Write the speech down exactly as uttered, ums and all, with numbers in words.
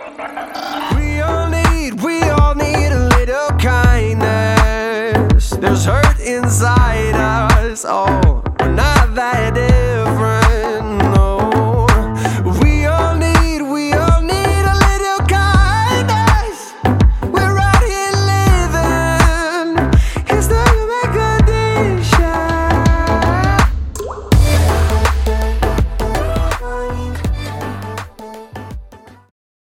We all need, we all need a little kindness. There's hurt inside us. Oh.